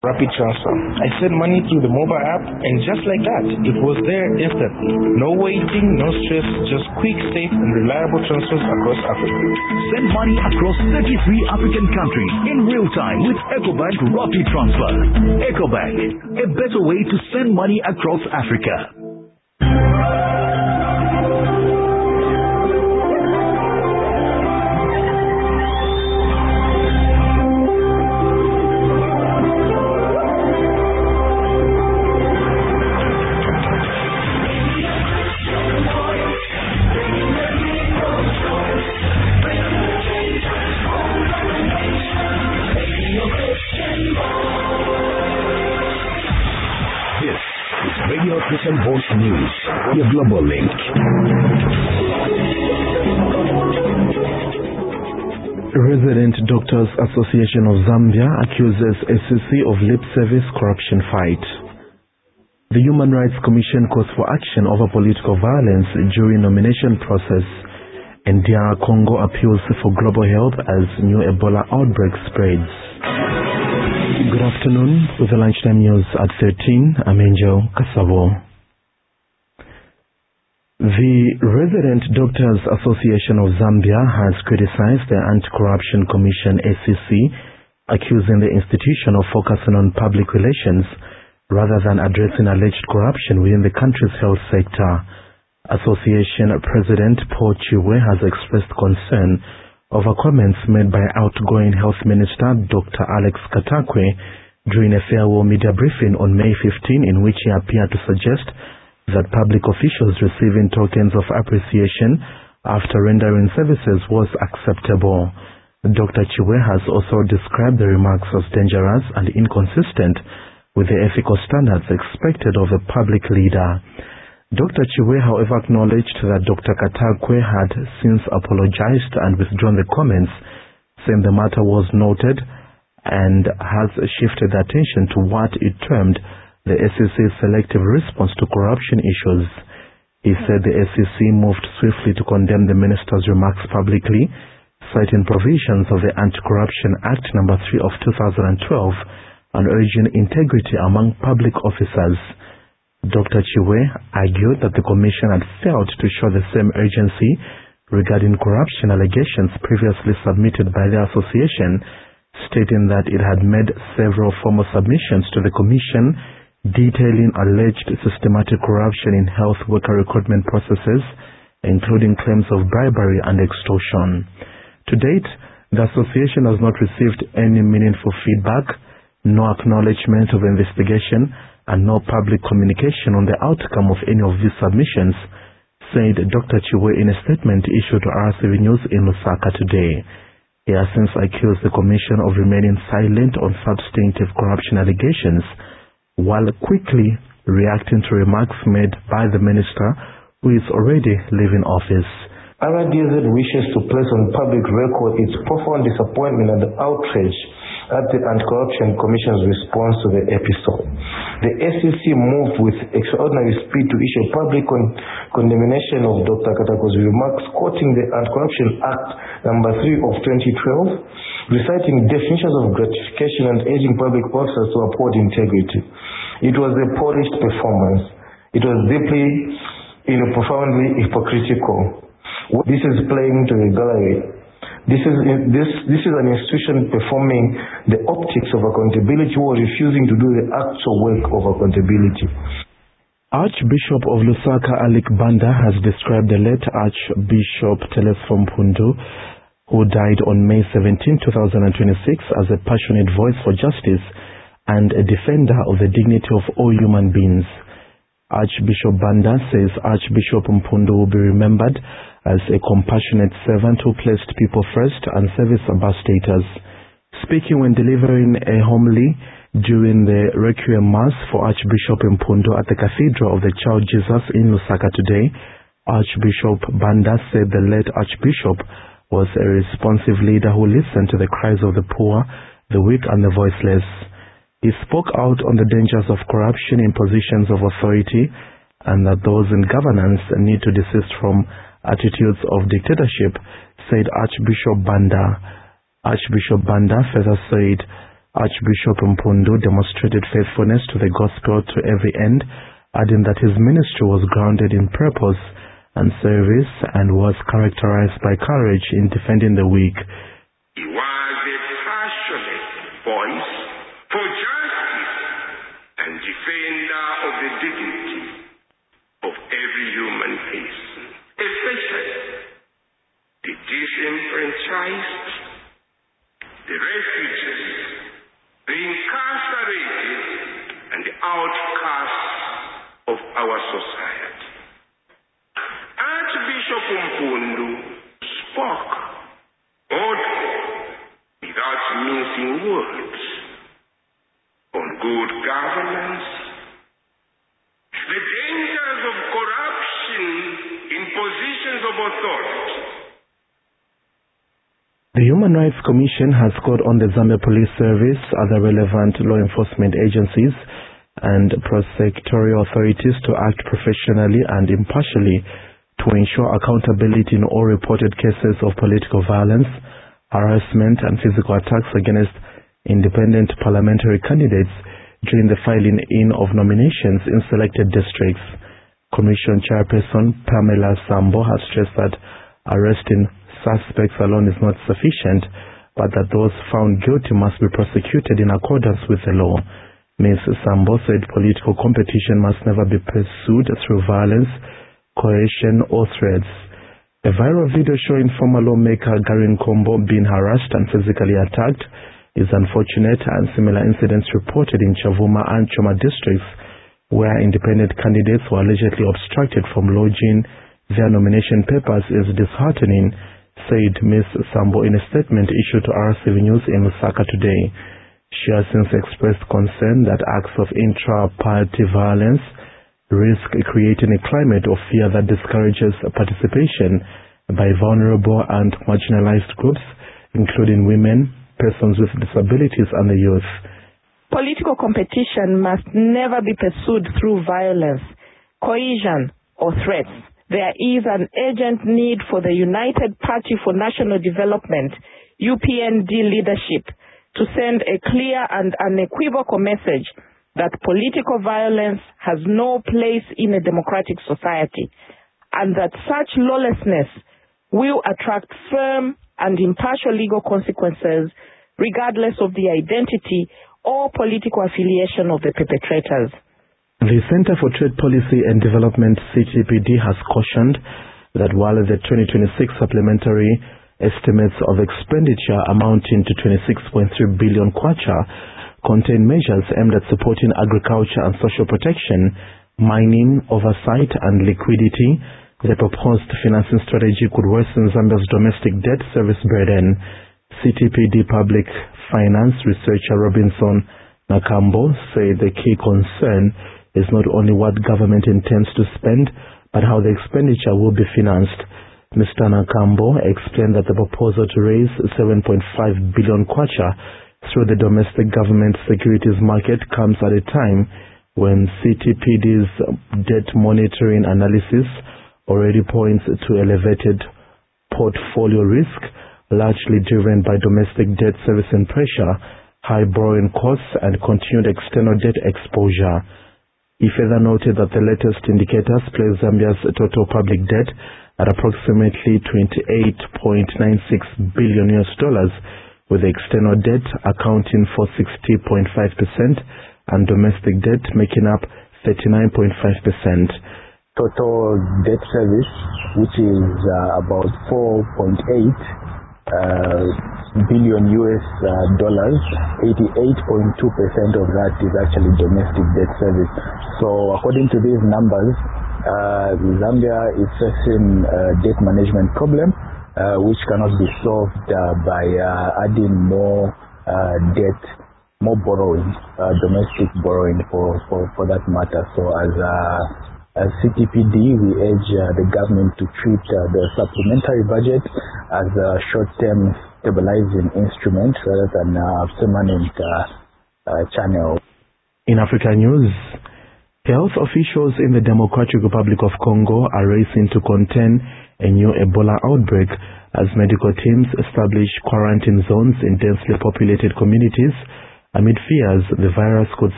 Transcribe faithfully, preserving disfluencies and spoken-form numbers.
Rapid transfer. I sent money through the mobile app and just like that, it was there instantly. No waiting, no stress, just quick, safe and reliable transfers across Africa. Send money across thirty-three African countries in real time with Ecobank Rapid Transfer. Ecobank, a better way to send money across Africa. Christian Voice News, your global link. Resident Doctors Association of Zambia accuses S C C of lip service corruption fight. The Human Rights Commission calls for action over political violence during nomination process, and D R Congo appeals for global help as new Ebola outbreak spreads. Good afternoon, with the lunchtime news at thirteen, I'm Angel Kasavo. The Resident Doctors Association of Zambia has criticized the Anti-Corruption Commission S C C, accusing the institution of focusing on public relations rather than addressing alleged corruption within the country's health sector. Association President Paul Chiwe has expressed concern over comments made by outgoing Health Minister Doctor Alex Katakwe during a farewell media briefing on May fifteenth, in which he appeared to suggest that public officials receiving tokens of appreciation after rendering services was acceptable. Doctor Chiwe has also described the remarks as dangerous and inconsistent with the ethical standards expected of a public leader. Doctor Chiwe, however, acknowledged that Doctor Katakwe had since apologized and withdrawn the comments, saying the matter was noted and has shifted attention to what it termed the S C C's selective response to corruption issues. He said the S C C moved swiftly to condemn the minister's remarks publicly, citing provisions of the Anti-Corruption Act number three of two thousand twelve and urging integrity among public officers. Doctor Chiwe argued that the Commission had failed to show the same urgency regarding corruption allegations previously submitted by the association, stating that it had made several formal submissions to the Commission detailing alleged systematic corruption in health worker recruitment processes, including claims of bribery and extortion. To date, the association has not received any meaningful feedback, no acknowledgement of investigation, and no public communication on the outcome of any of these submissions, said Doctor Chiwe in a statement issued to R C V News in Lusaka today. He has since accused the Commission of remaining silent on substantive corruption allegations, while quickly reacting to remarks made by the minister, who is already leaving office. R D Z wishes to place on public record its profound disappointment and outrage at the Anti-Corruption Commission's response to the episode. The S C C moved with extraordinary speed to issue public con condemnation of Doctor Katakwe's remarks, quoting the Anti-Corruption Act number three of twenty twelve, reciting definitions of gratification and urging public officers to uphold integrity. It was a polished performance. It was deeply, you know, profoundly hypocritical. This is playing to the gallery. This is, this, this is an institution performing the optics of accountability or refusing to do the actual work of accountability. Archbishop of Lusaka, Alik Banda, has described the late Archbishop Telesfo Mpundu, who died on May seventeenth, two thousand twenty-six, as a passionate voice for justice and a defender of the dignity of all human beings. Archbishop Banda says Archbishop Mpundu will be remembered as a compassionate servant who placed people first and service above status. Speaking when delivering a homily during the Requiem Mass for Archbishop Mpundu at the Cathedral of the Child Jesus in Lusaka today, Archbishop Banda said the late Archbishop was a responsive leader who listened to the cries of the poor, the weak and the voiceless. He spoke out on the dangers of corruption in positions of authority and that those in governance need to desist from attitudes of dictatorship, said Archbishop Banda. Archbishop Banda further said Archbishop Mpundu demonstrated faithfulness to the gospel to every end, adding that his ministry was grounded in purpose and service and was characterized by courage in defending the weak. He was a passionate voice for justice and defender of the dignity of every human face, especially the disenfranchised, the refugees, the incarcerated, and the outcasts of our society. Archbishop Mpundu spoke boldly, without mincing words, on good governance, the dangers of corruption in positions of authority. The Human Rights Commission has called on the Zambia Police Service, other relevant law enforcement agencies, and prosecutorial authorities to act professionally and impartially to ensure accountability in all reported cases of political violence, harassment, and physical attacks against independent parliamentary candidates during the filing in of nominations in selected districts. Commission Chairperson Pamela Sambo has stressed that arresting suspects alone is not sufficient, but that those found guilty must be prosecuted in accordance with the law. Miz Sambo said political competition must never be pursued through violence, coercion, or threats. A viral video showing former lawmaker Garin Kombo being harassed and physically attacked is unfortunate, and similar incidents reported in Chavuma and Choma districts where independent candidates were allegedly obstructed from lodging their nomination papers is disheartening, said Miz Sambo in a statement issued to R C V News in Lusaka today. She has since expressed concern that acts of intra-party violence risk creating a climate of fear that discourages participation by vulnerable and marginalized groups, including women, persons with disabilities, and the youth. Political competition must never be pursued through violence, coercion, or threats. There is an urgent need for the United Party for National Development, U P N D leadership, to send a clear and unequivocal message that political violence has no place in a democratic society, and that such lawlessness will attract firm and impartial legal consequences regardless of the identity or political affiliation of the perpetrators. The Center for Trade Policy and Development, C T P D, has cautioned that while the twenty twenty-six supplementary estimates of expenditure amounting to twenty-six point three billion kwacha contain measures aimed at supporting agriculture and social protection, mining, oversight, and liquidity, the proposed financing strategy could worsen Zambia's domestic debt service burden. C T P D Public Finance researcher Robinson Nakambo said the key concern is not only what government intends to spend, but how the expenditure will be financed. Mister Nakambo explained that the proposal to raise seven point five billion kwacha through the domestic government securities market comes at a time when C T P D's debt monitoring analysis already points to elevated portfolio risk, largely driven by domestic debt servicing pressure, high borrowing costs, and continued external debt exposure. He further noted that the latest indicators place Zambia's total public debt at approximately twenty-eight point nine six billion U S dollars, with external debt accounting for sixty point five percent and domestic debt making up thirty-nine point five percent. Total debt service, which is uh, about four point eight uh, billion U S uh, dollars, eighty-eight point two percent of that is actually domestic debt service. So according to these numbers, uh, Zambia is facing a debt management problem, uh, which cannot be solved uh, by uh, adding more uh, debt, more borrowing, uh, domestic borrowing for, for, for that matter. So as uh, As C T P D, we urge uh, the government to treat uh, the supplementary budget as a short-term stabilizing instrument rather than a permanent uh, uh, channel. In Africa news, health officials in the Democratic Republic of Congo are racing to contain a new Ebola outbreak as medical teams establish quarantine zones in densely populated communities amid fears the virus could